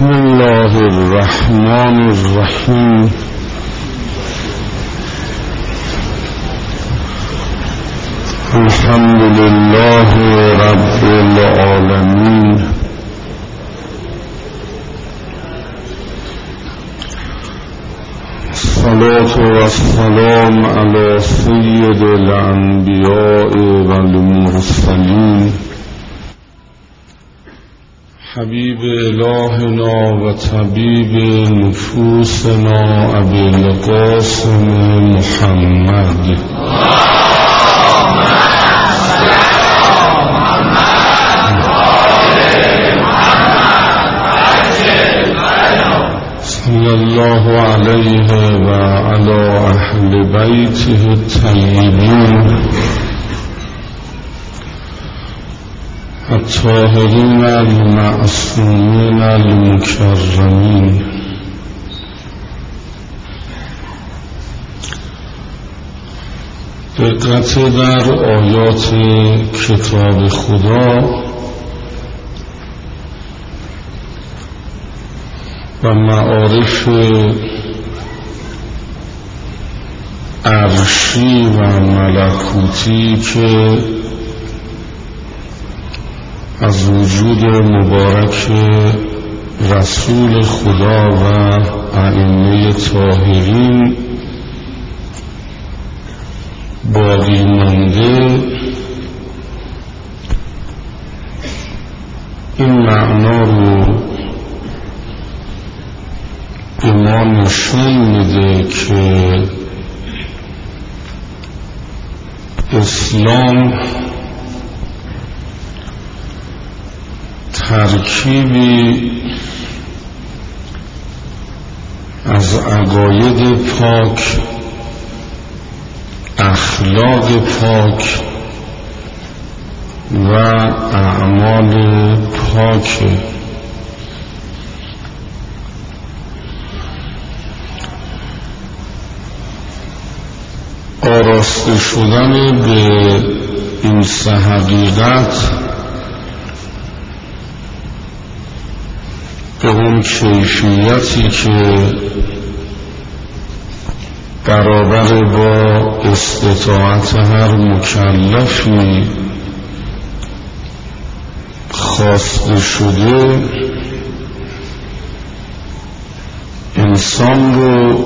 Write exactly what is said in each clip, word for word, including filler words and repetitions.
بسم الله الرحمن الرحیم. الحمد لله رب العالمین. الصلاة والسلام علی سید الانبیاء والمرسلین حبیب الهنا و طبیب نفوسنا ابی القاسم محمد صلی الله علیه و علی اهل بیته الطیبین الطاهرین المعصومین المکرمین. دقت در آیات کتاب خدا و معارف عرشی و ملکوتی که از وجود مبارک رسول خدا و ائمه طاهرین باقی مانده، این معنا رو به ما نشون میده که اسلام ترکیبی از عقاید پاک، اخلاق پاک و اعمال پاک. آراسته شدن به این سه حقیقت به اون کیفیتی که برابر با استطاعت هر مکلفی خواسته شده، انسان رو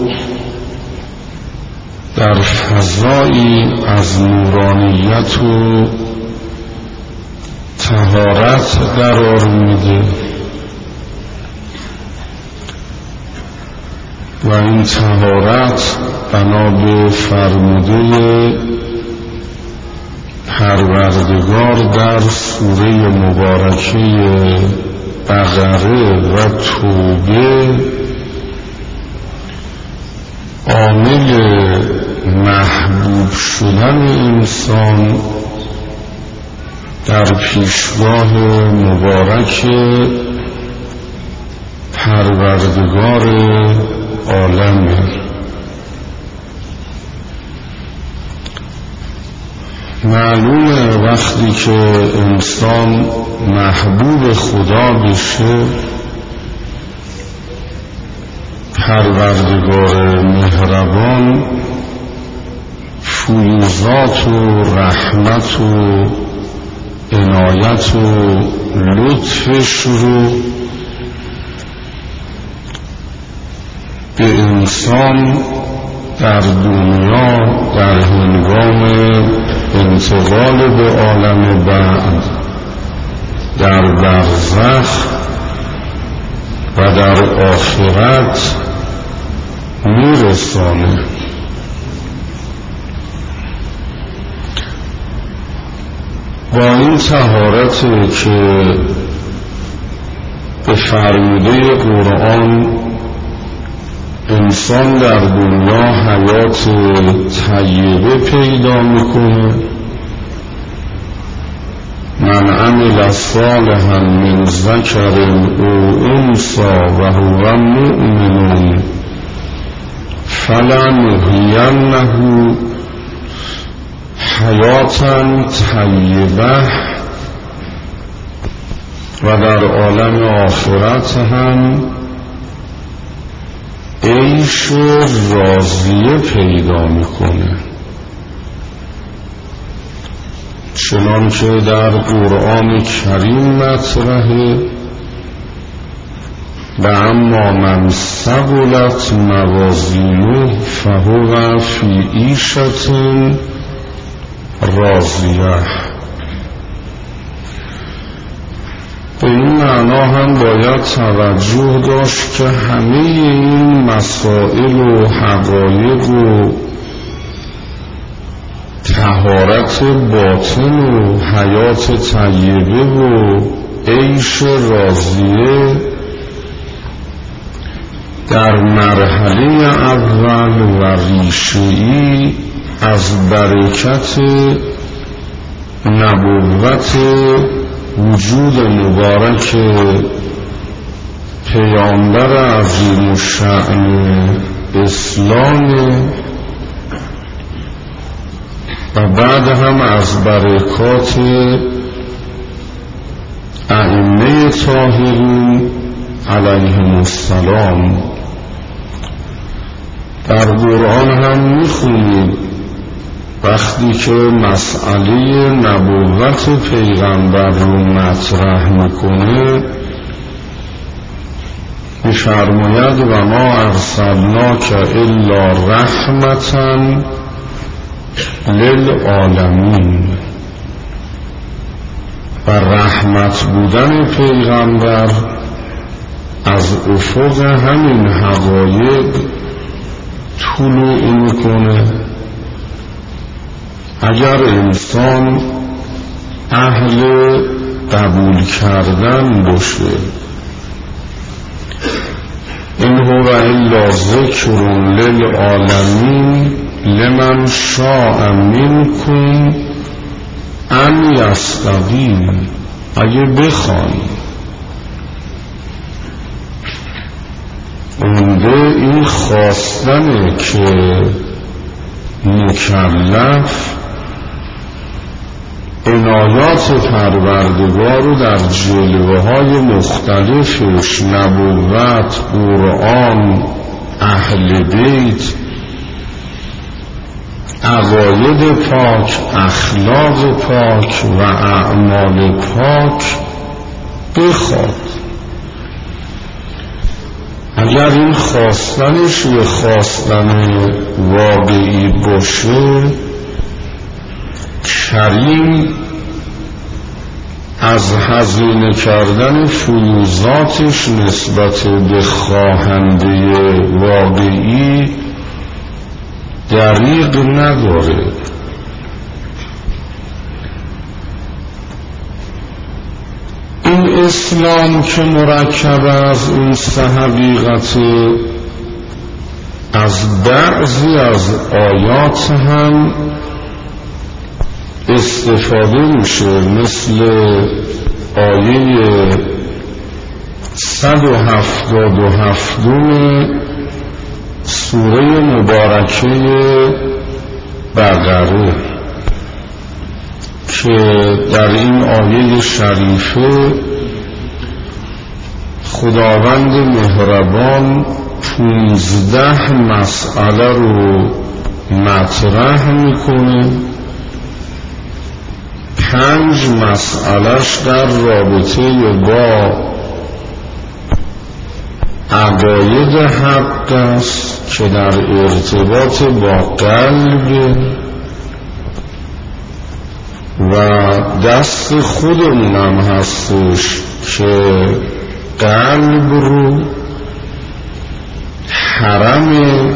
در فضایی از نورانیت و طهارت قرار میده و این طهارت بنا به فرموده پروردگار در سوره مبارکه بقره و توبه عامل محبوب شدن انسان در پیشگاه مبارک پروردگار عالمه. معلومه وقتی که انسان محبوب خدا بشه، پروردگار مهربان فیوزات و رحمت و عنایت و لطفش رو به انسان در دنیا در هنگام انتقال به عالم بعد، در برزخ و در آخرت میرسانه. با این طهارتی که به فرموده قرآن انسان در دنیا حیات طیبه پیدا میکنه، من عمل صالحا من ذکر او انثی و هو مؤمن فلنحینه حیاتا طیبه و در عالم آخرت هم عیش راضیه پیدا میکنه، چنانکه در قرآن کریم مطرحه: و اما من ثقلت موازینه فهو فی عیشة راضیه. به این معنا هم باید توجه داشت که همه این مسائل و حقایق و طهارت باطن و حیات طیبه و عیش راضیه در مرحله اول و ریشه‌ای از برکت نبوت وجود مبارک پیامبر عظیم الشأن اسلام و بعد هم از برکات ائمه طاهرین علیهم السلام. در قرآن هم میخونید وقتی که مسئله نبوت پیغمبر رو مطرح میکنه میفرماید: و ما ارسلناک الا رحمة للعالمین. و رحمت بودن پیغمبر از افق همین حقایق طلوع میکنه. اگر انسان اهل قبول کردن باشه، این هو الا ذکر للعالمین لمن شاء منکم ان یستقیم. اگه بخوان اونده این خواستنه که مکلف عنایات پروردگار رو در جلوه های مختلفش، نبوت، قرآن، اهل بیت، عقاید پاک، اخلاق پاک و اعمال پاک بخواد. اگر این خواستنش یه خواستن واقعی باشه، کریم از هزینه کردن فیوزاتش نسبت به خواهنده واقعی دریغ نداره. این اسلام که مرکب از این سه حقیقت، از بعضی از آیات هم استفاده میشه، مثل آیه صد و هفتاد و هفتم سوره مبارکه بقره که در این آیه شریفه خداوند مهربان پونزده مسئله رو مطرح میکنه. پنج مسئلهش در رابطه با عقاید حق است که در ارتباط با قلب و دست خودمونم هستش که قلب رو حرم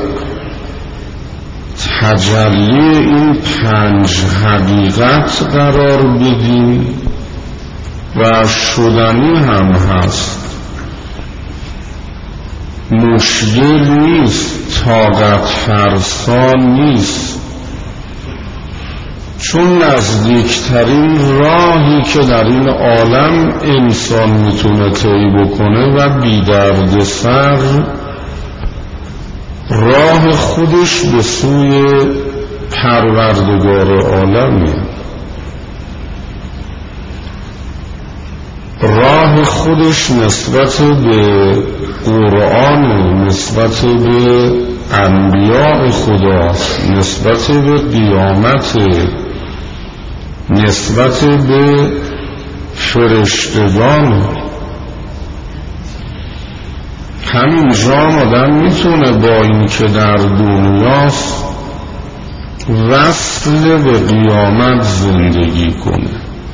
تجلی این پنج حقیقت قرار بدیم و شدنی هم هست، مشکل نیست، طاقت فرسا نیست، چون نزدیکترین راهی که در این عالم انسان میتونه طی بکنه و بی درد سر راه خودش به سوی پروردگار عالمیه. راه نگاه خودش نسبت به قرآن، نسبت به انبیاء خدا، نسبت به قیامت، نسبت به فرشتگان. همینجا آدم میتونه با این که در دنیاست وصل به قیامت زندگی کنه.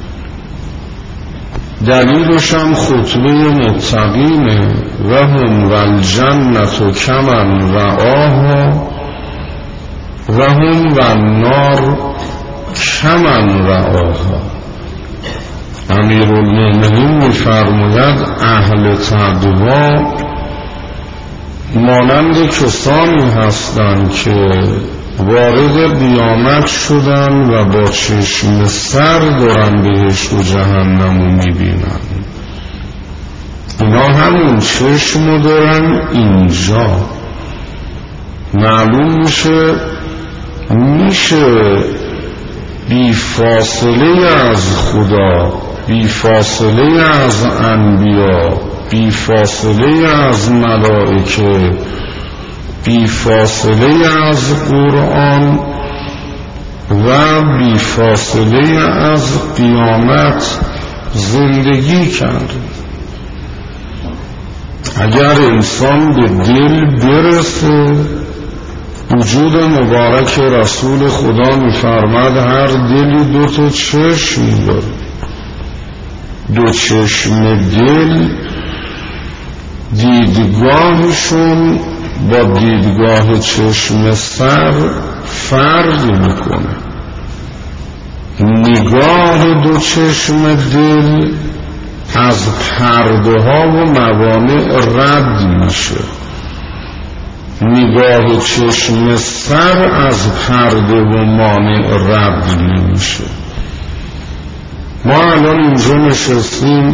دلیلش هم خطبه متقینه و هم والجنت کمن رآها و هم والنار کمن رآها. امیرالمومنین می‌فرماید اهل تقوا مانند کسانی هستند که وارد قیامت شدن و با چشم سر دارن بهشت و جهنمو میبینن. اینا همون چشمو دارن اینجا. معلوم میشه میشه بی فاصله از خدا، بی فاصله از انبیا، بی فاصله از ملائکه، بی فاصله از قرآن و بی فاصله از قیامت زندگی کرد. اگر انسان به دل برسه، وجود مبارک رسول خدا می‌فرماد هر دلی دو تا چشم داره. دو چشم دل دیدگاهشون با دیدگاه چشم سر فرق میکنه. نگاه دو چشم دل از پرده ها و موانع رد میشه. نگاه چشم سر از پرده و مانع رد نمیشه. ما الان اینجا نشستیم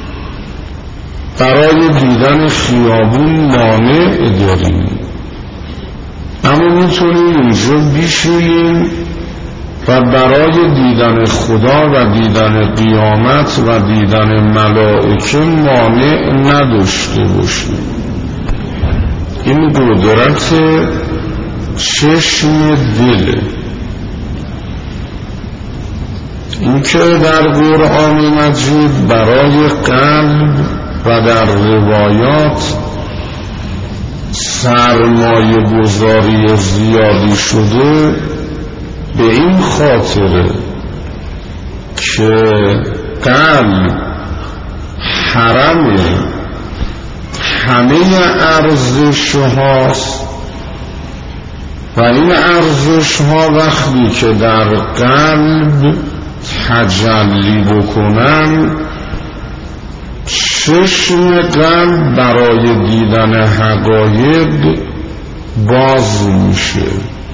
برای دیدن خیابون مانع داریم، اما میتونیم اینجا بیشیم و برای دیدن خدا و دیدن قیامت و دیدن ملائکه مانع نداشته باشیم. این قدرت چشم دله. این که در قرآن مجید برای قلب و در روایات سرمایه گذاری زیادی شده به این خاطره که قلب حرم همه ارزش هاست و این ارزش ها وقتی که در قلب تجلی بکنن، چشم قلب برای دیدن حقایق باز میشه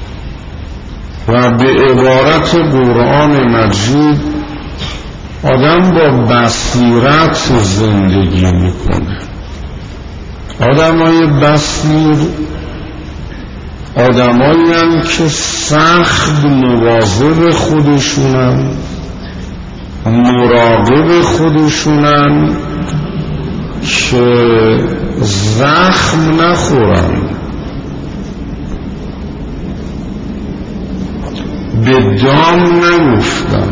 و به عبارت قرآن مجید آدم با بصیرت زندگی میکنه. آدمای بصیر آدمایی هم که سخت مواظب خودشونن، مراقب خودشونن که زخم نخورن، به دام نیفتن،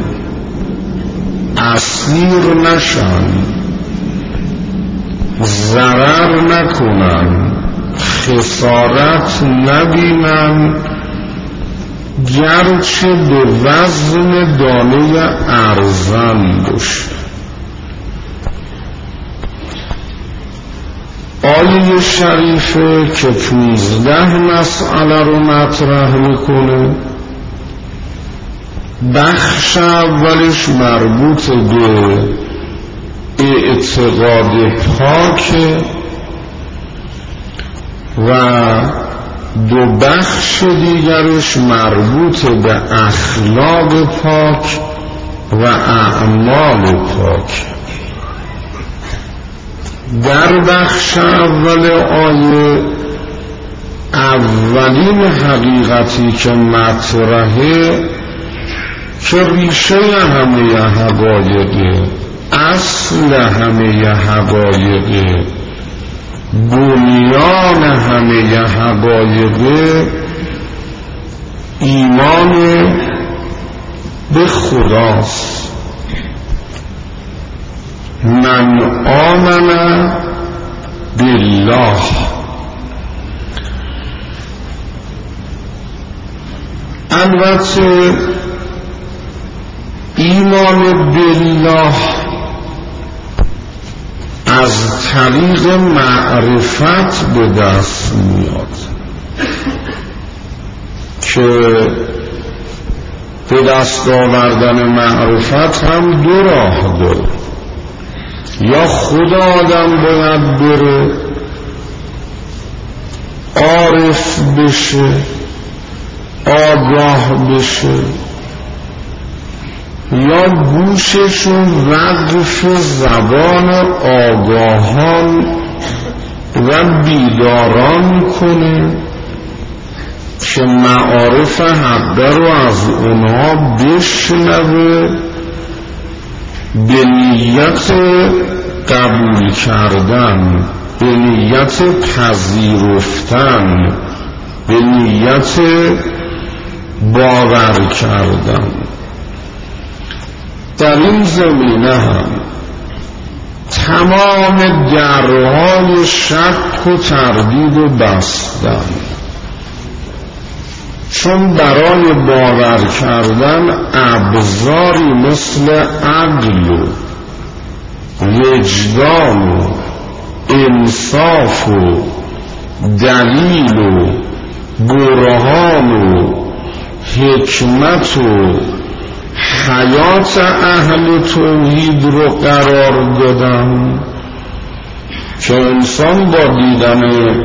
اسیر نشن، ضرر نکنن، خسارت نبینن، گرچه به وزن دانه ارزن باشه. آیه شریفه که پونزده مسئله رو مطرح میکنه، بخش اولش مربوط به اعتقاد پاک و دو بخش دیگرش مربوط به اخلاق پاک و اعمال پاک. در بخش اول آیه اولین حقیقتی که مطرحه که ریشه همه حقایقه، اصل همه حقایق، بنیان همه حقایق ایمان به خداست. من آمن بالله، البته ایمان بالله از طریق معرفت به دست میاد که به دست آوردن معرفت هم دو راه داره. یا خود آدم باید بره عارف بشه، آگاه بشه، یا گوششون وقف زبان آگاهان و بیداران کنه که معارف حقه رو از اونها بشنوه به نیت قبول کردن، به نیت پذیرفتن، به نیت باور کردن. در این زمینه هم تمام درهای شک و تردید و بستن، چون برای باور کردن ابزاری مثل عقل و وجدان و انصاف و دلیل و برهان و حکمت و حیات اهل توحید رو قرار دادن که انسان با دیدن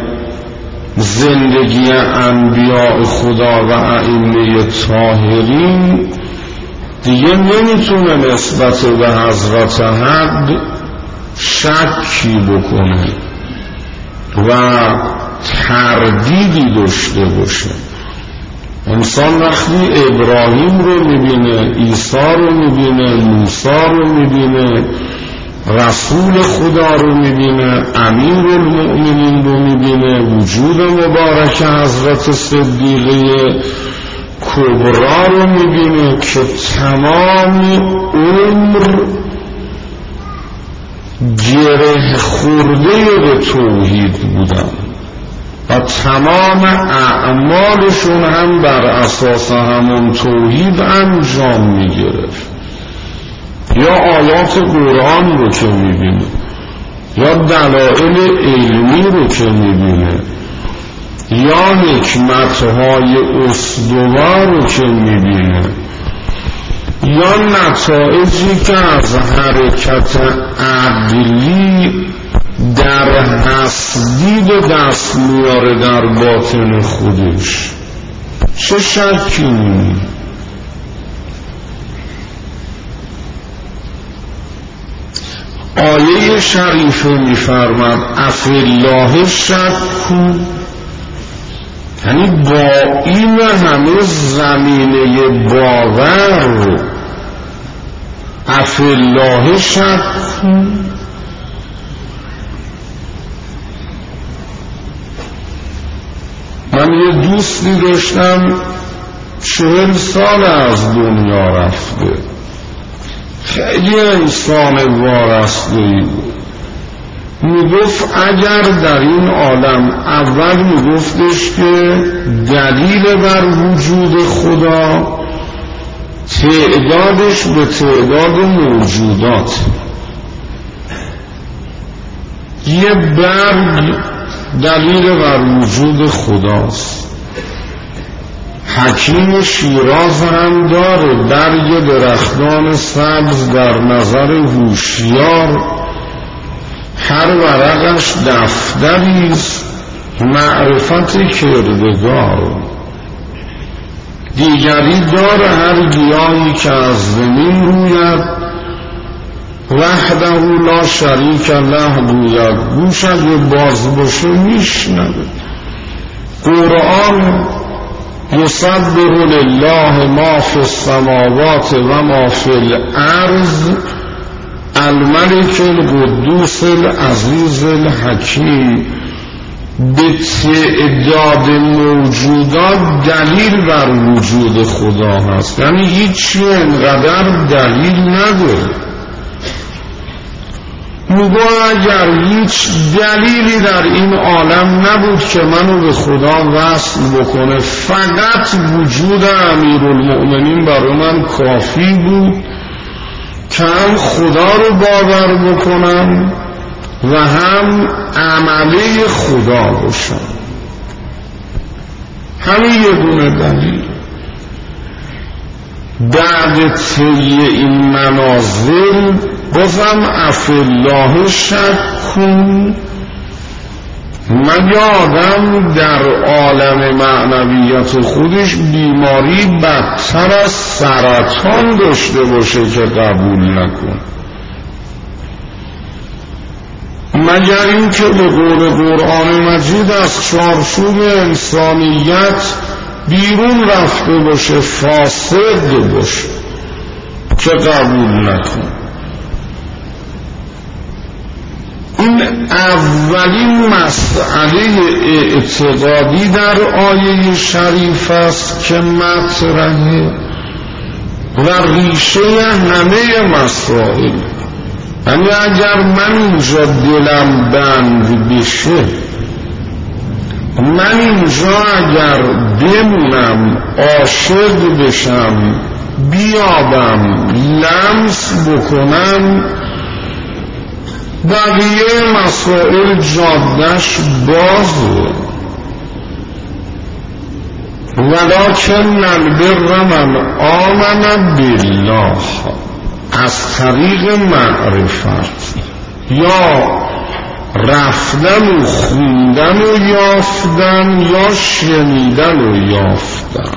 زندگی انبیاء خدا و ائمه طاهرین دیگه نمیتونه نسبت به حضرت حق شکی بکنه و تردیدی داشته باشه. انسان وقتی ابراهیم رو میبینه، عیسی رو میبینه، موسی رو میبینه، رسول خدا رو میبینه، امیرالمؤمنین رو میبینه، وجود مبارک حضرت صدیقه کبرا رو میبینه که تمام عمر گره خورده به توحید بودن و تمام اعمالشون هم بر اساس همون توحید انجام میگرفت. یا آیات قرآن رو که میبینه، یا دلائل علمی رو که میبینه، یا حکمتهای استوار رو که میبینه، یا نتایجی که از حرکت عقلی در تسدید دست میاره در باطن خودش، چه شکی نیست. آیه شریفه میفرماد افی الله شکو، یعنی با این همه زمینه باور افی الله شکو. من یه دوستی داشتم چهل سال از دنیا رفته، خیلی انسان وارسته‌ای بود. میگفت اگر در این عالم اول میگفتش که دلیل بر وجود خدا تعدادش به تعداد موجودات، یه برگ دلیل بر وجود خداست. حکیم شیراز هم داره برگ درختان سبز در نظر هوشیار هر ورقش دفتریست معرفت کردگار. دیگری داره هر گیاهی که از زمین روید وحده لا شریک له گوید، گوش اگه باز باشه میشنوه. قرآن یسبح لله ما فی السماوات و ما فی الارض الملک القدوس العزیز الحکیم به تعداد موجودات دلیل بر وجود خدا هست، یعنی هیچی انقدر دلیل نداره. میگه اگر هیچ دلیلی در این عالم نبود که منو به خدا وصل بکنه، فقط وجود امیرالمؤمنین برای من کافی بود که هم خدا رو باور بکنم و هم عمله خدا باشم. همین یه دونه دلیل. بعد طی این منازل بازم افالله شک کن. مگه آدم در عالم معنویت خودش بیماری بدتر از سرطان داشته باشه که قبول نکن؟ مگر این که به قول قرآن مجید از چارچوب انسانیت بیرون رفته باشه، فاسد باشه که قبول نکن. این اولین مسئله اعتقادی در آیه شریف است که مطرحه و ریشه همه مسائل. یعنی اگر من اینجا دلم بند بشه، من اینجا اگر بمونم، عاشق بشم، بیابم، لمس بکنم، بقیه مسائل جادش بازه. ولکن البر من آمن بالله، از طریق معرفت یا رفتن و خوندن و یافتن یا شنیدن و یافتن.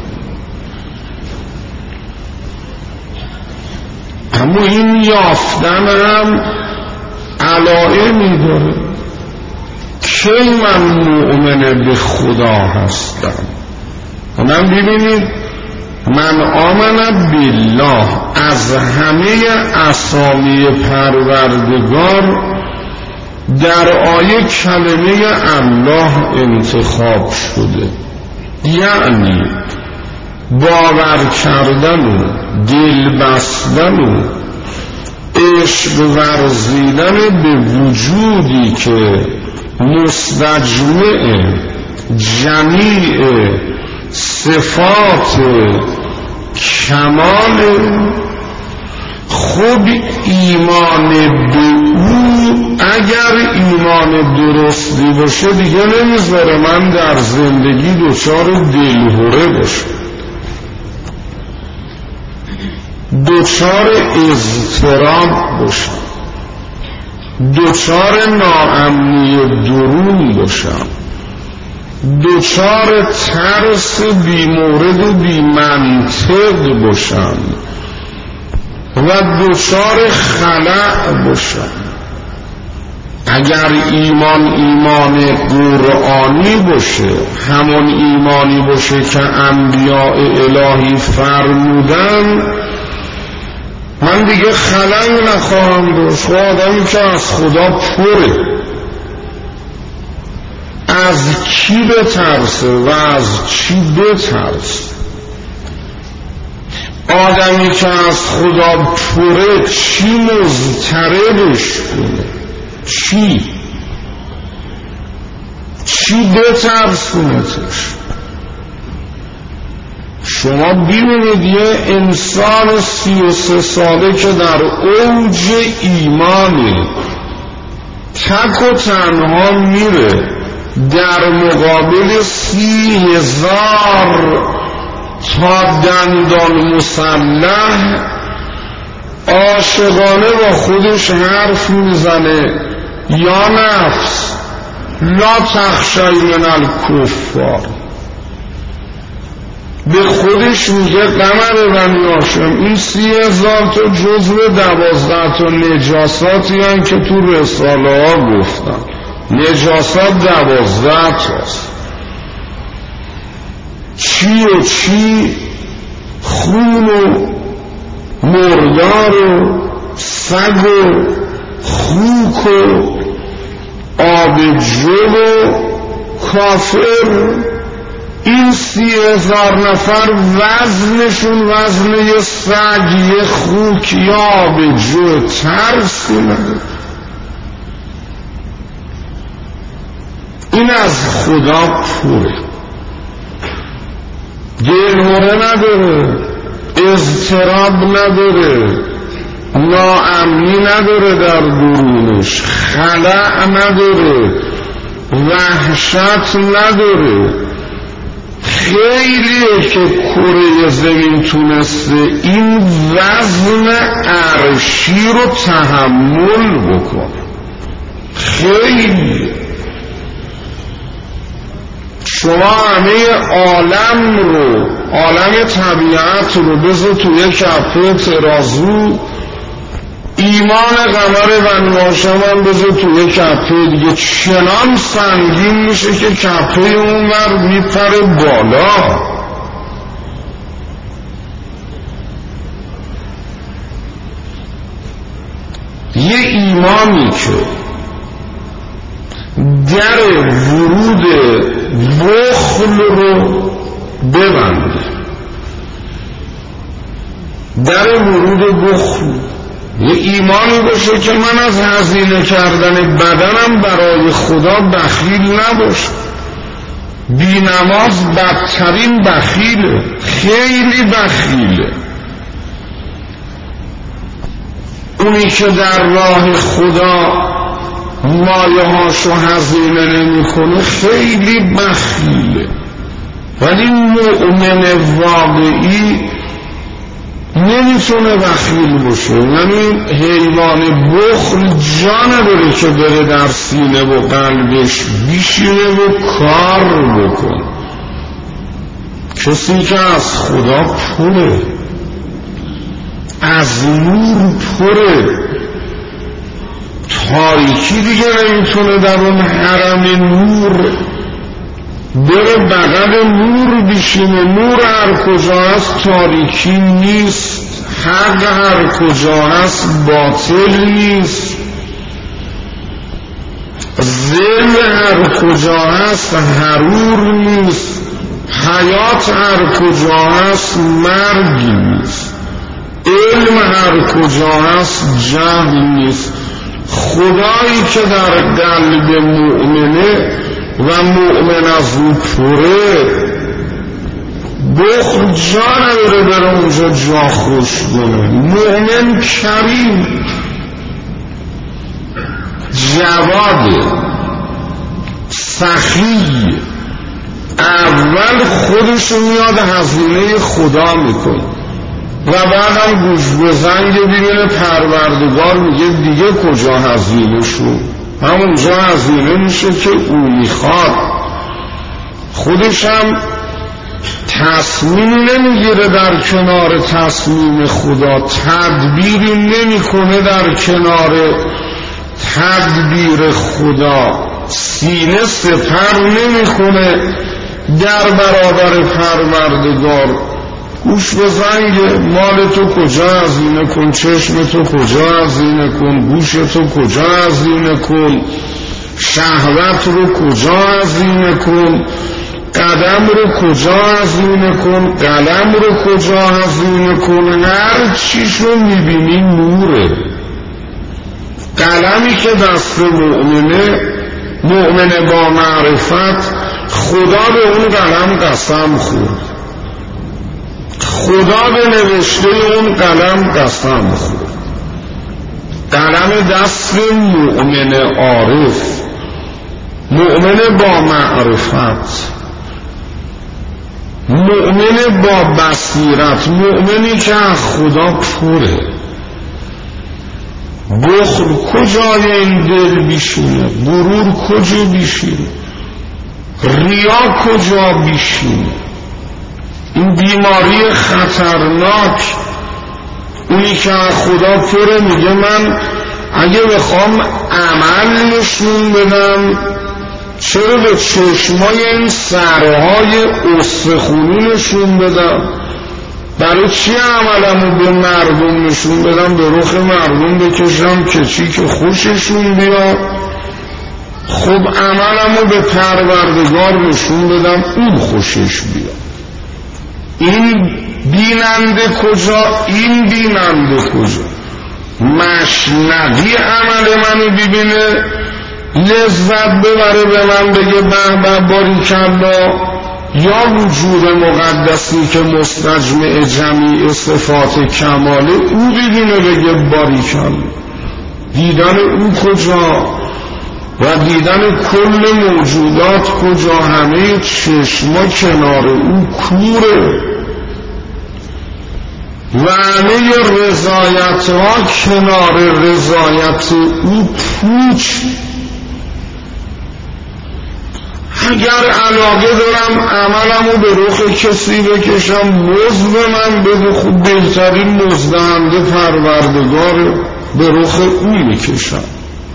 اما این یافتن هم علائمی داره. کی من مؤمن به خدا هستم؟ من ببینید، من آمن بالله از همه اسامی پروردگار در آیه کلمه الله انتخاب شده، یعنی باور کردن و دل بستن و عشق ورزیدن به وجودی که مستجمع جمیع صفات کمال. خود ایمان به او اگر ایمان درستی باشه دیگه نمیذاره من در زندگی دچار دلهره باشم، دچار اضطراب باشم، دچار ناامنی درون باشم، دچار ترس بی مورد و بی منطق باشم و دچار خلأ باشم. اگر ایمان ایمان قرآنی باشه، همون ایمانی باشه که انبیاء الهی فرمودن، من دیگه خلأی نخواهم داشت. آدمی که از خدا پره، از کی بترسه و از چی بترسه؟ آدمی که از خدا پره چی مضطربش کنه؟ چی؟ چی بترسونتش؟ شما ببینید یه انسان سی و سه ساله که در اوج ایمانی تک و تنها میره در مقابل سی هزار تا دندان مسلح عاشقانه با خودش حرف میزنه، یا نفس لا تخشی من الکفار. به خودش میگه قمر بنی هاشم، این سی هزار تا جزو دوازده تا نجاساتی هن که تو رساله ها گفتن. نجاسات دوازده تاست. چی و چی؟ خون و مردار و سگ و خوک و آبجو و کافر، این سی هزار نفر وزنشون وزن یه سگ، یه خوک یا آبجو، ترسی نداره. این از خدا پره، دلهوره نداره، اضطراب نداره، ناامنی نداره در درونش، خلأ نداره، وحشت نداره. خیلیه که کره زمین تونسته این وزن عرشی رو تحمل بکنه، خیلی. شما همه عالم رو، عالم طبیعت رو بذار توی کفه ترازو، ایمان قمر بنواشم هم بذار توی کفه دیگه، چنان سنگین میشه که کفه اون ور میپره بالا. یه ایمانی که در ورود بخل رو ببنده، در ورود بخل، یه ایمانی باشه که من از هزینه کردن بدنم برای خدا بخیل نباشم. بی نماز بدترین بخیله، خیلی بخیله. اونی که در راه خدا مایه هاشو هزینه نمی کنه خیلی بخیله. ولی مؤمن واقعی نمیتونه بخیل باشه. یعنی حیوان بخل جا نداره که بره در سینه و قلبش بیشینه و کار بکنه. کسی که از خدا پره، از نور پره، تاریکی دیگه نمیتونه در اون حرم نور بره بغل نور بیشینه. نور هر کجا هست تاریکی نیست، حق هر کجا هست باطل نیست، ذل هر کجا هست حرور نیست، حیات هر کجا هست مرگ نیست، علم هر کجا هست جهل نیست. خدایی که در قلب مؤمنه و مؤمن از او پره، بخل جا نداره بره اونجا جا خوش کنه. مؤمن کریم، جواد، سخی، اول خودشو میاد هزینه خدا میکنه و بعدم گوش به زنگ ببینه پروردگار میگه دیگه کجا هزینه شو، همونجا هزینه میشه که او میخواد. خودش هم تصمیم نمیگیره در کنار تصمیم خدا، تدبیری نمیکنه در کنار تدبیر خدا، سینه سپر نمیکنه در برابر پروردگار. گوش به زنگ، مال تو کجا هزینه کن، چشم تو کجا هزینه کن، گوش تو کجا هزینه کن، شهوت رو کجا هزینه کن، قدم رو کجا هزینه کن، قلم رو کجا هزینه کن. هر چیشو میبینی نوره. قلمی که دست مؤمنه، مؤمن با معرفت، خدا به اون قلم قسم خورد، خدا به نوشته اون قلم قسم خورد. قلم دست مؤمن عارف، مؤمن با معرفت، مؤمن با بصیرت، مؤمنی که از خدا پره. بخل کجای این دل بیشونه، غرور کجا بیشونه، ریا کجا بیشونه. این بیماری خطرناک. اونی که از خدا پره میگه من اگه بخوام عمل نشون بدم، چرا به چشمای این سرهای استخونی نشون بدم؟ برای چی عملمو به مردم نشون بدم، به رخ مردم بکشم که چی که خوششون بیاد؟ خب عملمو به پروردگار نشون بدم اون خوشش بیاد. این بیننده کجا؟ این بیننده کجا؟ مشنقی عمل منو ببینه، لذت ببره، به من بگه به به باریکالله، یا وجود مقدسی که مستجمع جمیع صفات کماله او ببینه بگه باریکالله؟ دیدن او کجا و دیدن کل موجودات کجا؟ همه چشما کنار او کوره و همه رضایت ها کنار رضایت او پوچ. اگر علاقه دارم عملمو به رخ کسی بکشم، مزد من بده، خوب بهترین مزدهنده پروردگاره، به رخ او میکشم.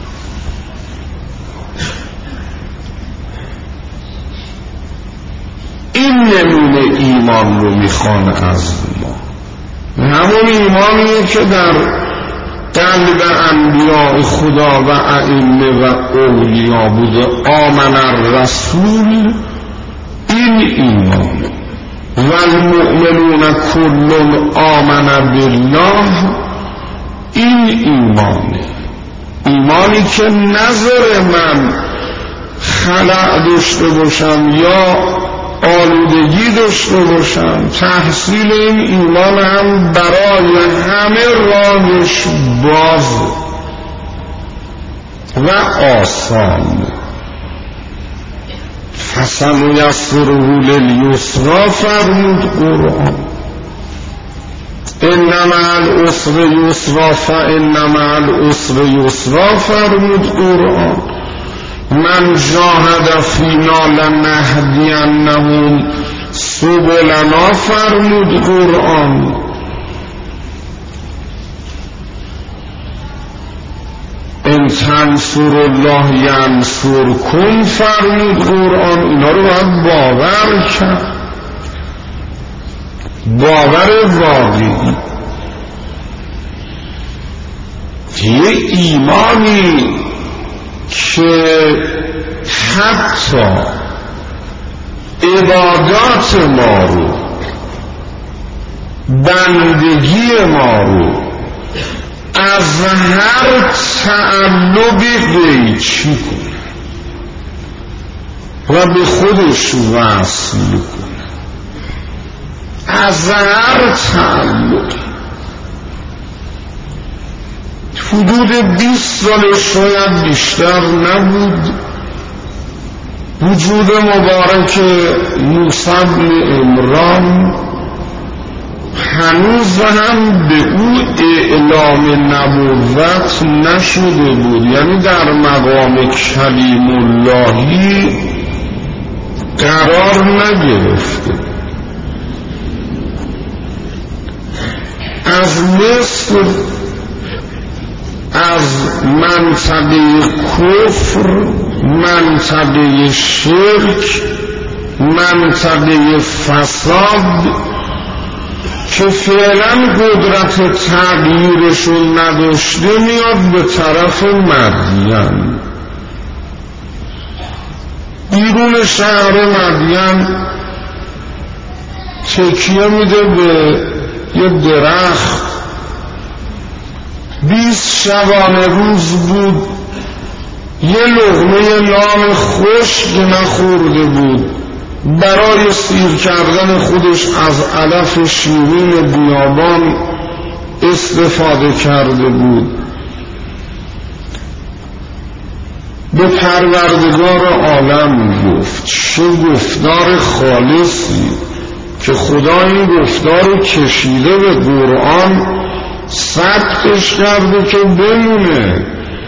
این نمونه ایمان رو میخوان از ما، همون ایمانیه که در قلب انبیاء خدا و ائمه و اولیا بوده. آمن الرسول، این ایمانه. و المؤمنون کل آمن بالله، این ایمانه. ایمانی که نظر من خلع داشته باشم یا آلودگی داشته باشم، تحصیل این ایمان هم برای همه راهش باز و آسان. فسنیسره للیسری فرمود قرآن. ان مع العسر یسرا فان مع العسر یسرا فرمود قرآن. من جاهد فینا لنهدینهم سبلنا فرمود قرآن. ان تنصر الله ینصرکم فرمود قرآن. اینا رو باید باور کرد، باور واقعی. یه ایمانی که حتی عبادات ما رو، بندگی ما رو از هر تعلقی قیچی کنه و به خودش وصل کنه، از هر تعلقی. حدود بیست سال شاید بیشتر نبود وجود مبارک موسی بن عمران هنوز هم به او اعلام نبوت نشده بود، یعنی در مقام کلیم اللهی قرار نگرفته. از مصر، از منطقه کفر، منطقه شرک، منطقه فساد که فعلا قدرت تغییرشون نداشته، میاد به طرف مدین. بیرون شهر مدین تکیه میده به یه درخت. بیست شبانه روز بود، یه لقمه نان خشک نخورده بود، برای سیر کردن خودش از علف شیرین بیابان استفاده کرده بود. به پروردگار عالم گفت. چه گفتار خالصی که خدا این گفتار رو کشیده به قرآن، ثبتش کرده که بمونه.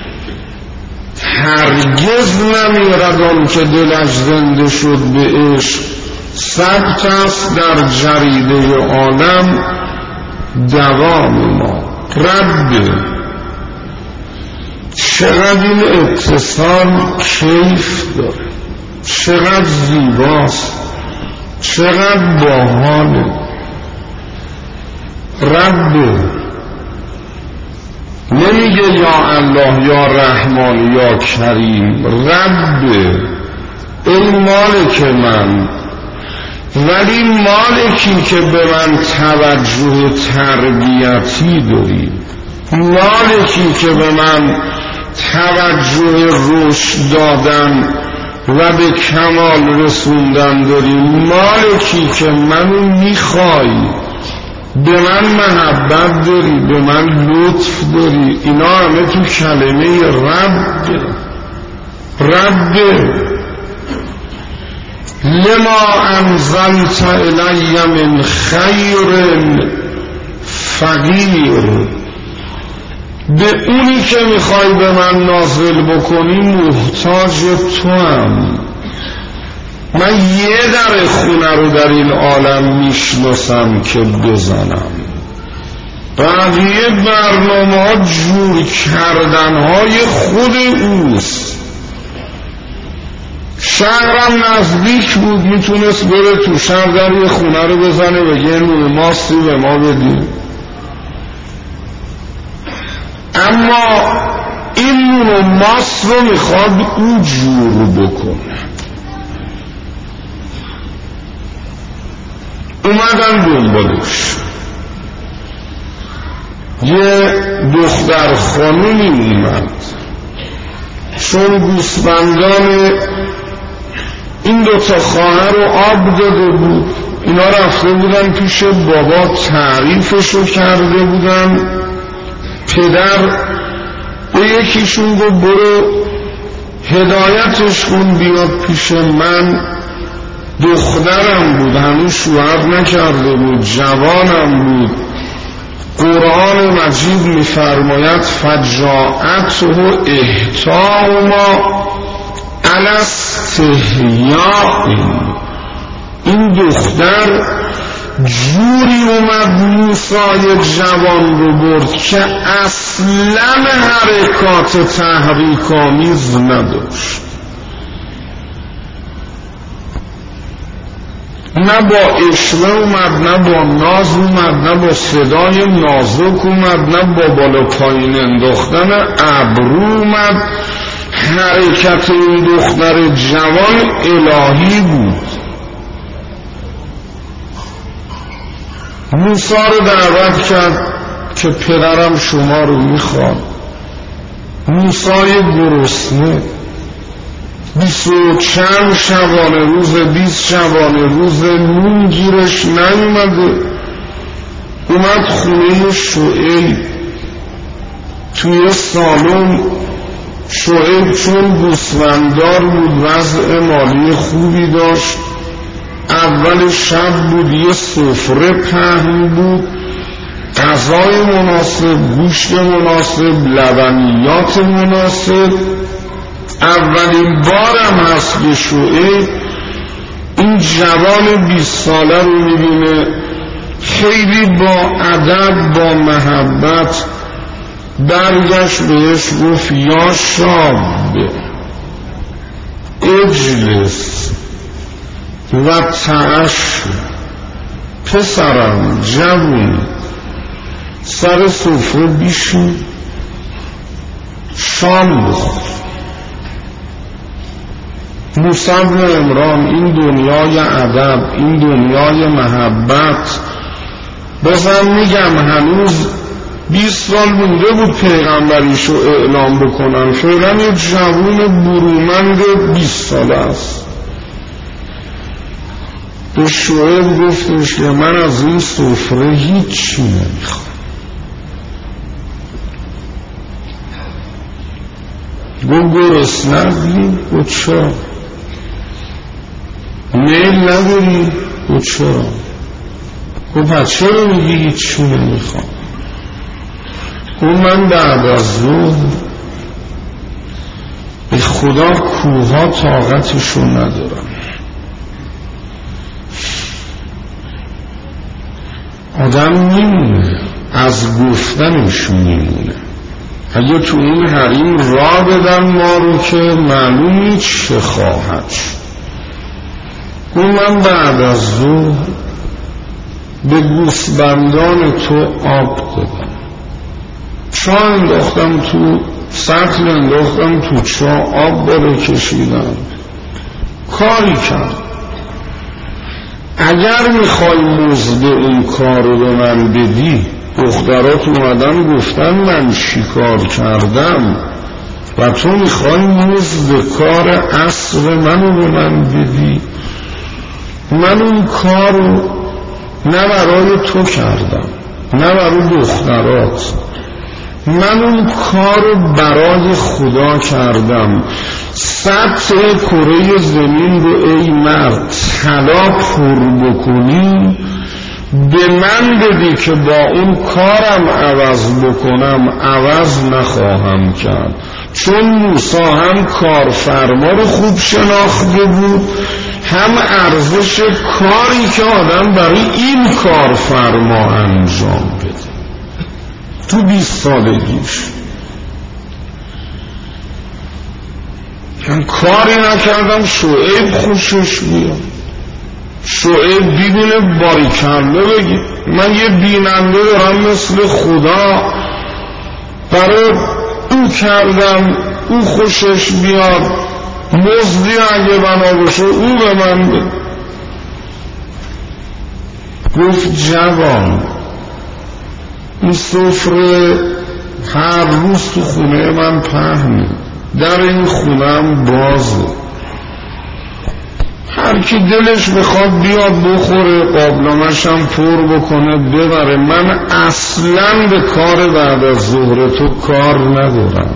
هرگز نمیرد آن که دلش زنده شد به عشق، ثبت است در جریده عالم دوام ما. رب چقدر این اتصال کیف داره، چقدر زیباست، چقدر باحاله. رب، نمیگه یا الله یا رحمان یا کریم، رب ای مالک من. ولی مالکی که به من توجه تربیتی داری، مالکی که به من توجه رشد دادن و به کمال رسوندن داری، مالکی که منو میخوای، به من محبت داری، به من لطف داری، اینا همه تو کلمه رب. رب لما انزلت الی من خیر فقیر، به اونی که میخوای به من نازل بکنی محتاج تو هم. من یه در خونه رو در این عالم میشناسم که بزنم، بقیه برنامه ها جور کردن های خود اوست. شهرم نزدیک بود، میتونست بره تو شهر در یه خونه رو بزنه بگه نون ماستی به ما بدیم، اما این نون ماست رو میخواد او جور بکنه. اومدن دنبالش، یه دختر خانومی اومد، چون گوسفندان این دوتا خواهر رو آب داده بود، اینا رفته بودن پیش بابا تعریفشو کرده بودن. پدر به یکیشون گفت برو هدایتش کن بیاد پیش من. دخترم بود، هنوز شوهر نکرده بود، جوانم بود. قرآن مجید می‌فرماید فجاءته احداهما علی استحیاء، این دختر جوری اومد موسای جوان رو برد که اصلا حرکات تحریک‌آمیز نداشت، نه با اشوه اومد، نه با ناز اومد، نه با صدای نازک اومد، نه با بالا پایین انداختن ابرو اومد. حرکت این دختر جوان الهی بود. موسی رو دعوت کرد که پدرم شما رو میخواد. موسی گرسنه، بیست و چند شبانه روز، بیست شبانه روز نون گیرش نیومده. اومد خونه شعیب، توی سالن شعیب چون گوسفنددار بود، وضع مالی خوبی داشت. اول شب بود، یه سفره پهن بود، غذای مناسب، گوشت مناسب، لبنیات مناسب. اولین بارم هست که شعیب این جوان بیست ساله رو میبینه، خیلی با ادب، با محبت برگشت بهش گفت یا شاب اجلس و تعش، پسرم جوون سر سفره بیشون شام بخور. موسی بن عمران این دنیای ادب، این دنیای محبت، بازم میگم هنوز بیست سال مونده بود پیغمبریشو اعلام بکنن، فعلا یه جوون برومند بیست ساله است. به شعیب گفتش که من از این سفره هیچی نمیخوام. گفت گرسنه‌ای؟ گفت چرا؟ میل نداری؟ گفت چرا؟ گفت پس چرا میگی هیچی نمیخوام؟ گفت من بعد از ظهر به خدا کوها طاقتشو ندارم. آدم میمونه، از گفتنش میمونه. اگه تو این حریم را بدن ما رو که معلومی چه خواهد. گفت من بعد از ظهر به گوسفندان تو آب دادم، چا انداختم تو سطل، انداختم تو چا، آب باره کشیدم، کاری کرد. اگر میخوای مزد اون کار رو به من بدی، دخترات اومدن گفتن من چی کار کردم و تو میخوای مزد کار عصر منو به من بدی، من اون کار رو نه برای تو کردم نه برای دخترات، من اون کار رو برای خدا کردم. سطح کره زمین رو ای مرد طلا پر بکنی به من بدی که با اون کارم عوض بکنم، عوض نخواهم کرد. چون موسی هم کارفرما رو خوب شناخته بود، هم ارزش کاری که آدم برای این کارفرما انجام بده. تو بیست سالگیش من کاری نکردم شعیب خوشش بیاد، شعیب بیدونه باریکنده بگی. من یه بیننده دارم مثل خدا، برای او کردم او خوشش بیاد، مزدی اگه بنا بشه او به من بده. گفت جوان این سفره هر روز تو خونه من پهنه، در این خونم بازه، هر کی دلش بخواد بیاد بخوره، قابلمش هم پر بکنه ببره. من اصلا به کار بعد از ظهر تو کار ندارم.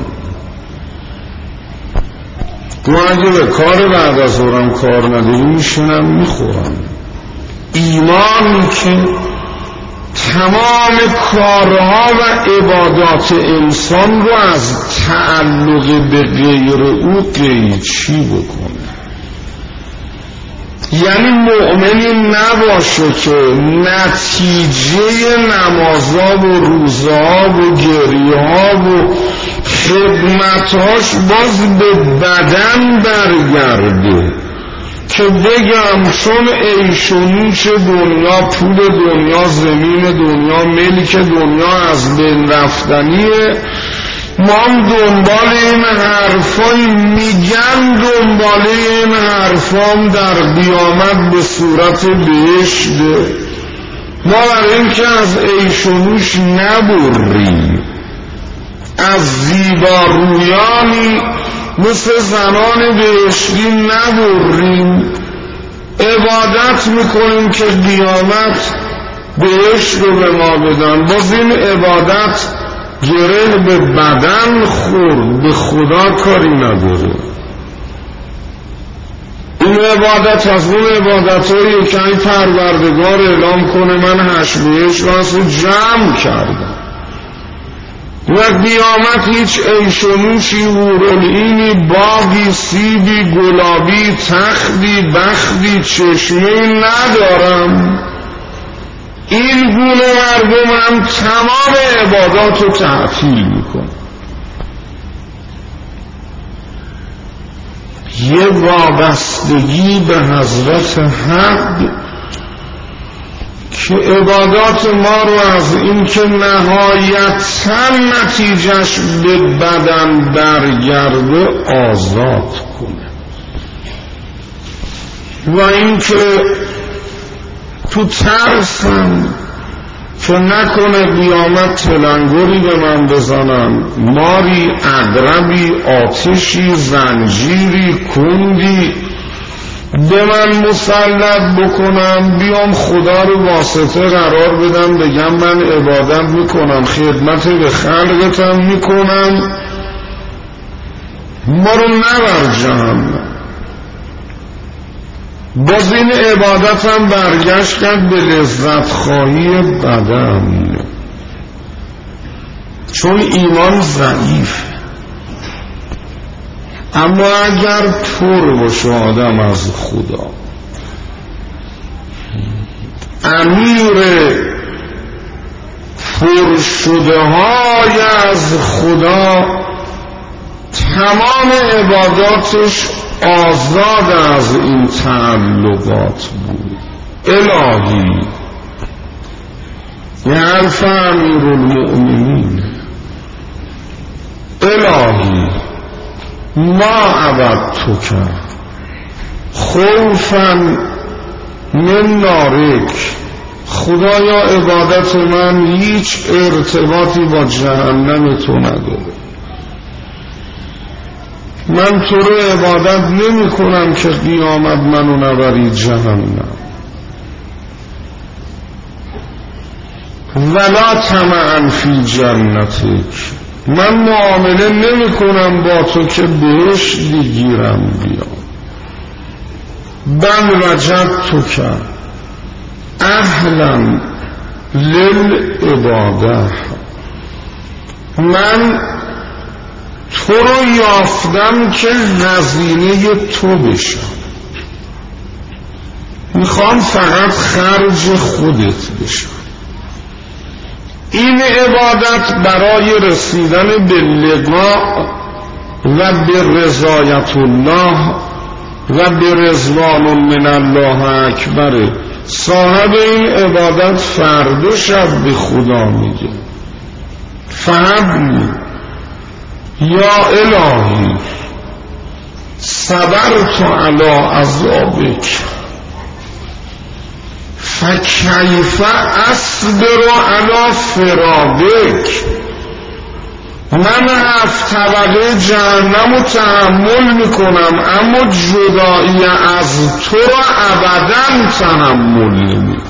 تو اگه به کار بعد از ظهرم کار نداری میشنم میخورم. ایمان که تمام کارها و عبادات انسان رو از تعلق به غیر او قیچی بکنه. یعنی مؤمنی نباشه که نتیجه نمازها و روزها و گریه‌ها و خدمتهاش باز به بدن برگرده، که بگم چون عیش و نوش دنیا، پول دنیا، زمین دنیا، ملک دنیا از بین رفتنیه، ما هم دنبال این حرفایی میگن، دنبال این حرفام در قیامت به صورت بهشته. ما برای این که از عیش و نوش نبریم، از زیبارویانی مثل زنان بهشتی نبریم، عبادت میکنیم که قیامت بهشت رو به ما بدن. باز این عبادت گره به بدن خورد، به خدا کاری نداره. این عبادت از اون عبادت هایی که این پروردگار اعلام کنه من هشت بهشت رو اصلا جمع کردم و قیامت هیچ عیش و نوشی، حورالعینی، باغی، سیبی، گلابی، تختی، بختی، چشمه ندارم. این گونه مردم هم تمام عبادات رو تعطیل میکن. یه وابستگی به حضرت حق که عبادات ما رو از این که نهایتاً نتیجهش به بدن برگرده آزاد کنه، و این که تو ترسم که نکنه قیامت تلنگری به من بزنن، ماری، عقربی، آتشی، زنجیری، کندی به من مسلط بکنم، بیام خدا رو واسطه قرار بدم بگم من عبادت میکنم، خدمت به خلقتم میکنم، ما رو نبر جهنم. باز این عبادتم برگشت کرد به لذت خواهی بدن، چون ایمان ضعیف. اما اگر پر باشه آدم از خدا، امیر پر شده های از خدا، تمام عباداتش آزاد از این تعلقات بود. الهی یه حرف امیرالمؤمنین: الهی ما عبدتک خوفا من نارک. خدایا عبادت من هیچ ارتباطی با جهنم تو نداره. من تو رو عبادت نمی کنم که قیامت منو نبری جهنم. ولا طمعا فی جنتک. من معامله نمی کنم با تو که بهشت گیرم بیام. بل وجدتک اهلا للعباده. من تو رو یافتم که هزینه تو بشم. میخوام فقط خرج خودت بشم. این عبادت برای رسیدن به لقاء و به رضایت الله و به رضوان من الله اکبر. صاحب این عبادت فردا شب به خدا میگه: فهمنی یا الهی صبرت علی عذابک فکیف اصبر علی فراقک. من هفت طبقه جهنم رو تحمل میکنم، اما جدایی از تو را ابدا تحمل نمیکنم.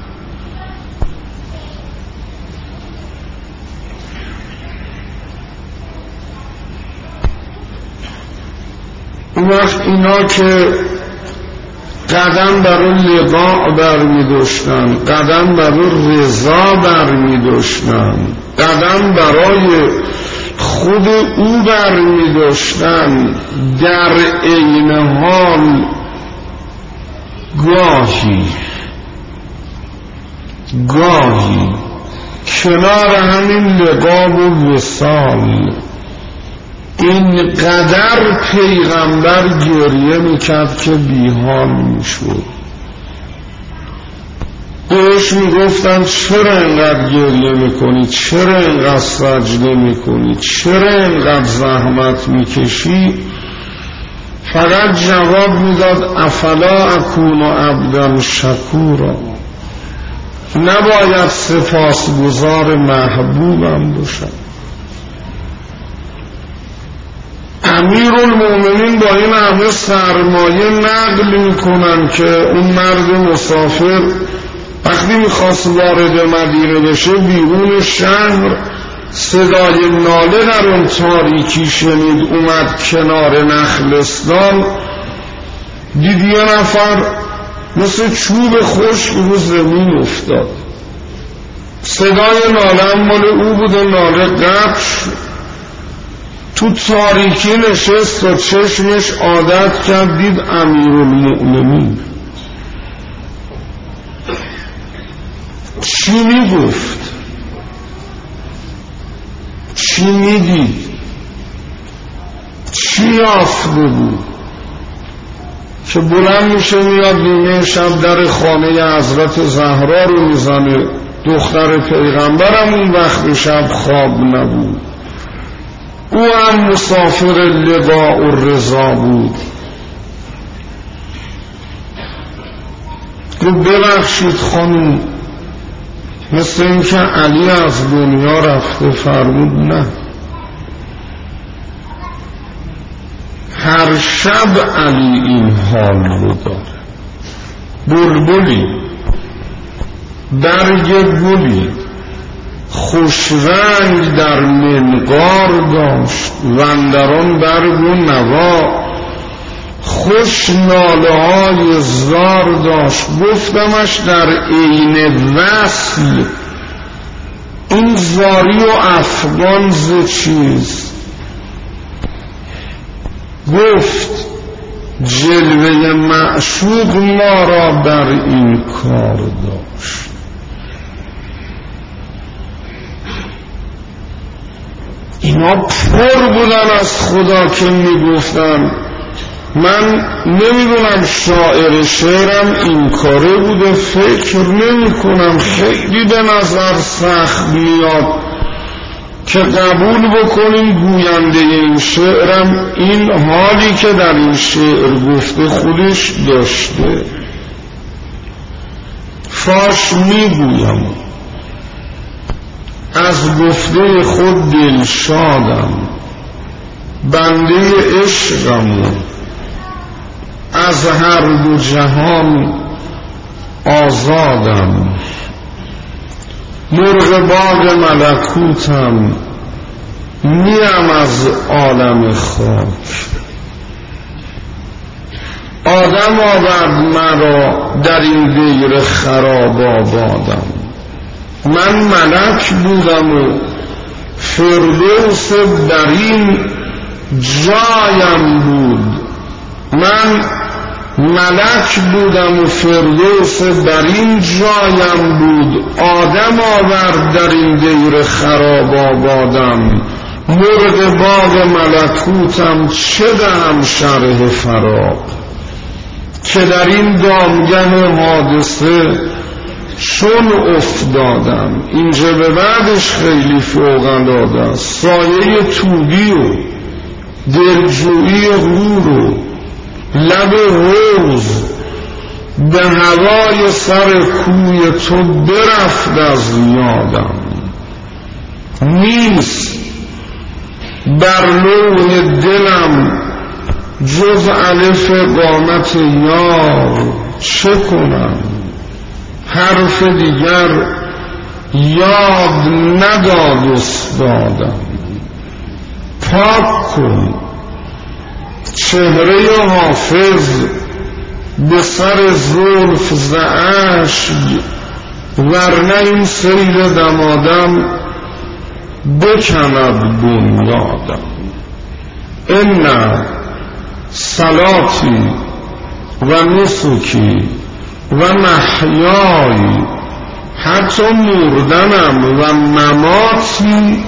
اون وقت اینا که قدم برای لقاء برمی داشتن، قدم برای رضا برمی داشتن، قدم برای خود او برمی داشتن، در عین حال گاهی گاهی کنار همین لقاء و وصال این قدر پیغمبر گریه میکرد که بیحال میشد. بهش میگفتن چرا اینقدر گریه میکنی، چرا اینقدر سجده میکنی، چرا اینقدر زحمت میکشی؟ فقط جواب میداد: افلا اکون عبدا شکورا. نباید سپاسگزار محبوبم باشم. امیرالمؤمنین با این همه سرمایه نقل میکنن که اون مرد مسافر وقتی میخواست وارد مدینه بشه بیرون شهر صدای ناله در اون تاریکی شنید، اومد کنار نخلستان، دید یه نفر مثل چوب خشک رو زمین افتاد. صدای ناله مال او بود و ناله قطع شد. تو تاریکی نشست و چشمش عادت کرد، دید امیرالمؤمنین. چی میگفت؟ چی میدید؟ چی یافته بود که بلند میشه میاد نیمه شب در خانه حضرت زهرا رو میزنه؟ دختر پیغمبرم اون وقت شب خواب نبود، او هم مسافر لقاء و رضا بود. گفت ببخشید خانم، مثل این که علی از دنیا رفته. فرمود نه، هر شب علی این حال رو داره. بلبلی برگ گلی خوشرنگ در منقار داشت، وندران برگ و نوا، خوش ناله های زار داشت. گفتمش در عین وصل این زاری و افغان ز چیز. گفت جلوه معشوق ما را بر این کار داشت. اینا پر بودن از خدا که میگفتن من نمیدونم شاعر شعرم این کاره بوده، فکر نمی کنم. خیلی به نظر سخت میاد که قبول بکنیم گوینده این شعرم این حالی که در این شعر گفته خودش داشته. فاش میگویم از گفته خود دلشادم، بنده عشقم از هر دو جهان آزادم، مرغ باغ ملکوتم نیم از عالم خاک. آدم آورد مرا در این دیر خراب آبادم، من ملک بودم و فردوس در این جایم بود. من ملک بودم و فردوس در این جایم بود، آدم آورد در این دیر خراب آبادم، مرغ باغ ملکوتم چه دهم شرح فراق، که در این دامگه حادثه چون افتادم. اینجا به بعدش خیلی فوق‌العاده است. سایه توبی و دلجویی غور و لب حوض به هوای سر کوی تو برفت از یادم، نیست در لوح دلم جز الف قامت یار، چه کنم حرف دیگر یاد نداد استادم. پاک کن چهره حافظ به سر زلف ز اشک، ورنه این سیل دمادم بکند بنیادم. ان صلاتی و نسکی و محیای، حتی مردنم و مماتی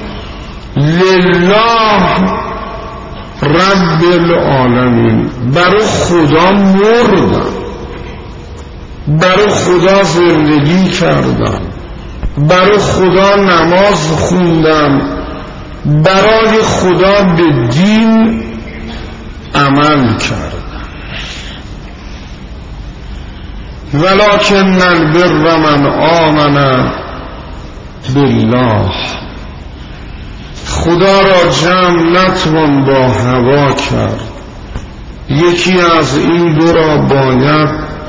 لله رب العالمین، برای خدا مردم، برای خدا زندگی کردم، برای خدا نماز خوندم، برای خدا به دین عمل کردم. ولکن البر من آمن بالله، خدا را جمع نتوان با هوا کرد، یکی از این دو را باید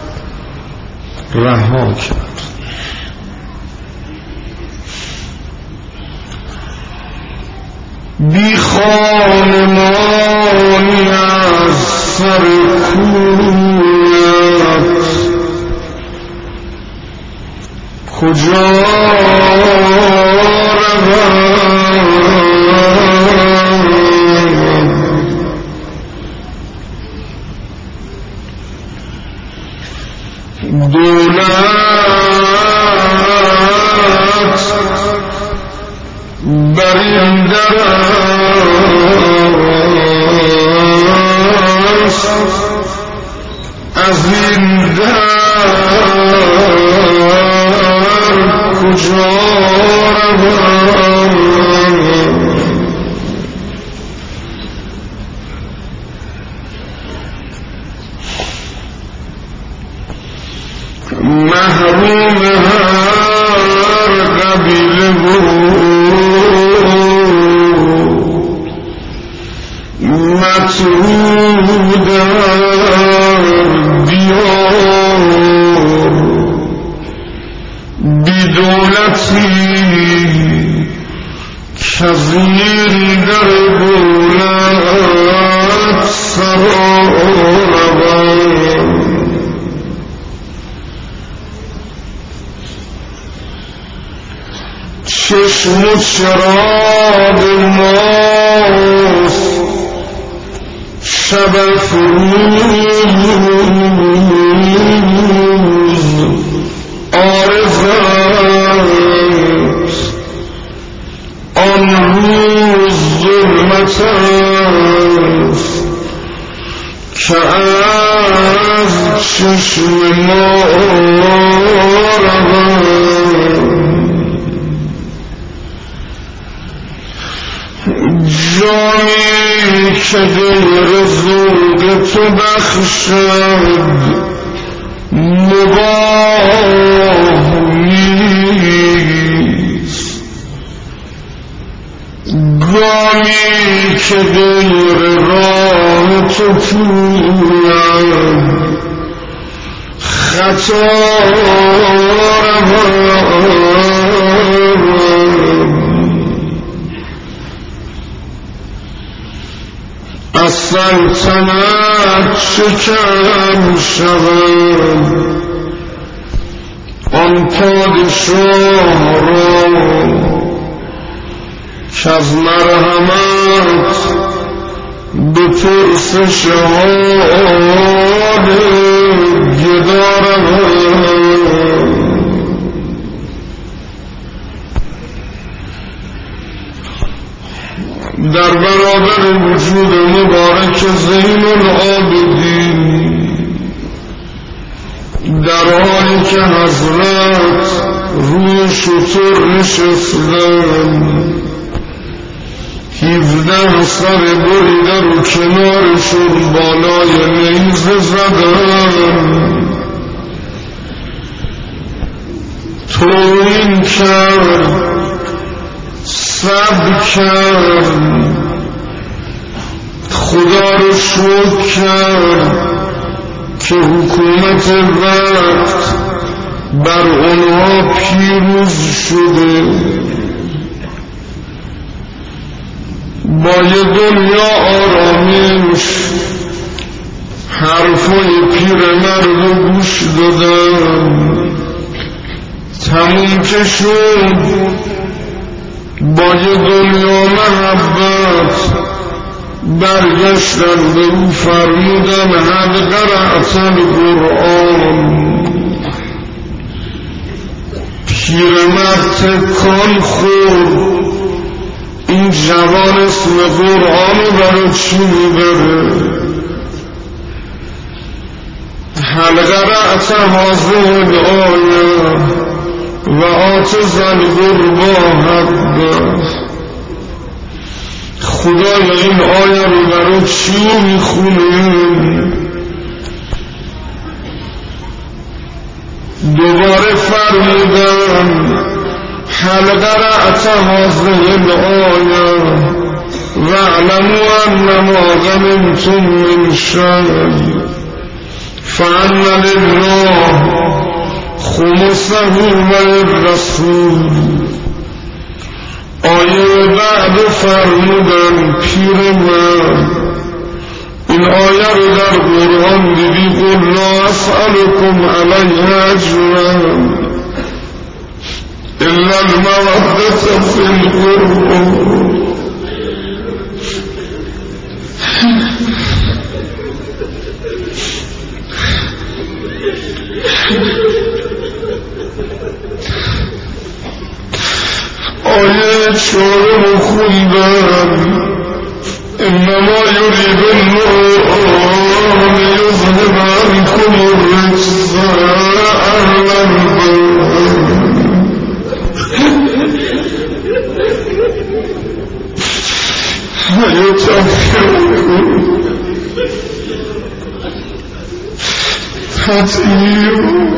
رها کرد. بی خانمانی از سر کویت کجا روم، دولت بر این در است، از این در کجا روم. محروم هر قبیله بود، مطرود در دیار، بی دولتی کزیر در دولت سرا روم. چشم و چراغ ماست شب فروز، عارض است آن روز ظلمت است که از چشم ما روند جامی که دیر ذوق تو بخشد مباه نیست گامی که دیر راه تو پوید خطا از سلطنت شکم شود آن پادشاه را که از مرحمت به پرسش حال گدا رود در برابر وجود مبارک زین العابدین در حالی که حضرت روی شتر نشستن هفده سر بریده رو کنارشون بالای نیزه زدن توهین کرد صبر کرد خدا رو شکر کرد که حکومت وقت بر اونها پیروز شده با یه دنیا آرامش حرفای پیرمرد رو گوش دادن تموم که شد با یه دنیا محبت برگشتن به او فرمودن هل قرأت القرآن پیرمرد تکان خورد این جوان اسم قرآن رو برای چی میبره هل قرأت هذه الآیه و آت ذی القربی حقه خدایا این آیه رو برای چی میخونیم دوباره فرمودن هل قرأت هذه الآیه واعلموا انما غنمتم من شیء فأن لله خمسه وللرسول آیه بعد فرمودن پیرمرد این آیه رو در قرآن دیدی قل لا اسألكم علیه اجرا الا المودة فی القربى آیه چهارم خوندن انما یرید الله لیذهب عنکم الرجس اهل البیت ویطهرکم تطهیرا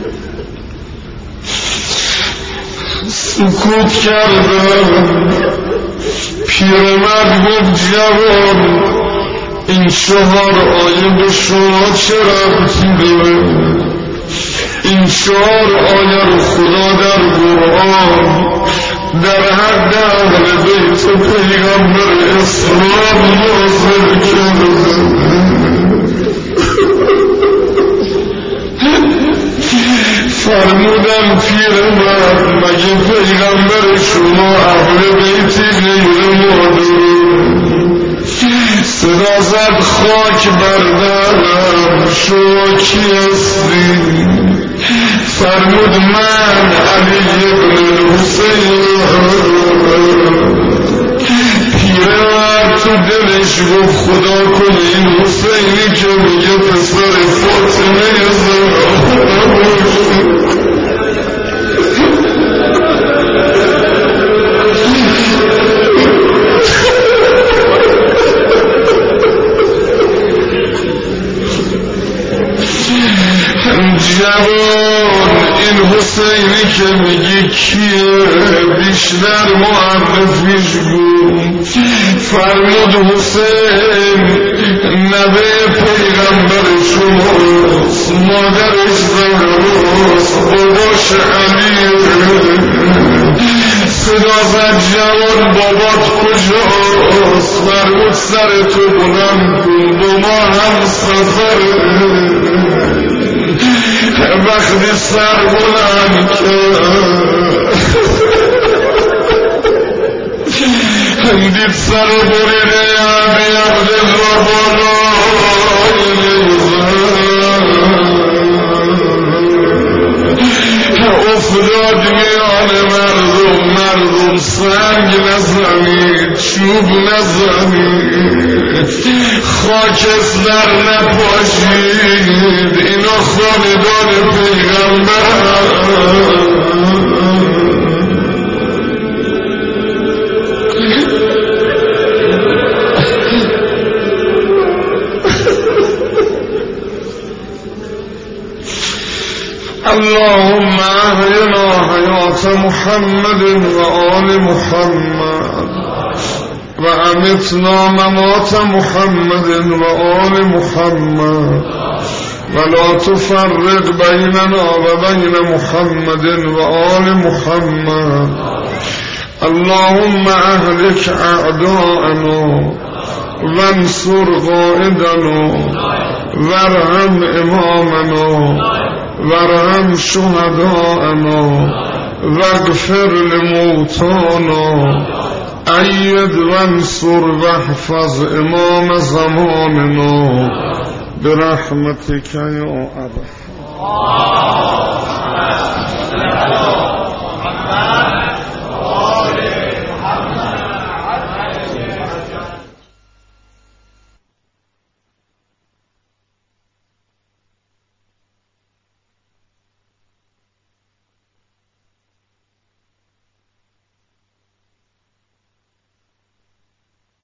سکوت کردم پیرمرد گفت جوان این چهار آیه به شما چه ربطی داره این چهار آیه رو خدا در قرآن در حد اهل بیت پیغمبر اسلام نازل کرده فرمودم پیرمرد مگه پیغمبر شما اهل بیتی غیر مادر صدا زد خاک بردارم شما کی هستی فرمود من علی ابن حسین پیرمرد تو دلش گفت خدا کنه این حسینی که میگه پسر فاطمه زهرا جوان این حسینی که میگی کیه بیشتر معرفیش بود. فرمود حسین نوه پیغمبر شماست، مادرش زهراست، باباش علیه. صدا زد جوان بابات کجاست؟ فرمود سر تو بلند کن با ما هم سفره. وقتی سر بلند کرد دید سر بریده عبی عبدالله بالای افتاد میان مردم. مردم سنگ نزنید، چوب نزنید، خاکستر نپاشید، اینا خاندان پیغمبر. اللهم احینا حیات محمد و آل محمد و امتنا ممات محمد و آل محمد ولا تفرق بیننا و بین محمد و آل محمد. اللهم اهلك اعداءنا وانصر قائدنا وارحم امامنا وارحم شهداءنا واغفر لموتانا. أيد وانصر واحفظ امام زماننا برحمتك يا أرحم.